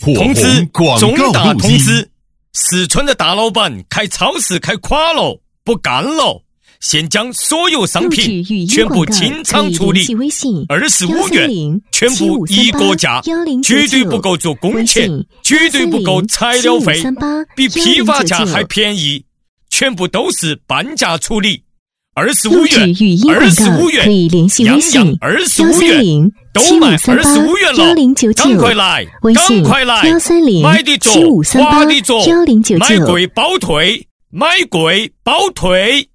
通知，重大通知！四川的大老板开超市开垮了，不干了，现将所有商品全部清仓处理，25元全部一个价，绝对不够做工钱，绝对不够材料费，比批发价还便宜，全部都是半价处理。25元，25元，样样25元，都卖25元了，赶快来，赶快来，买的着，花的着，买贵包退，买贵包退。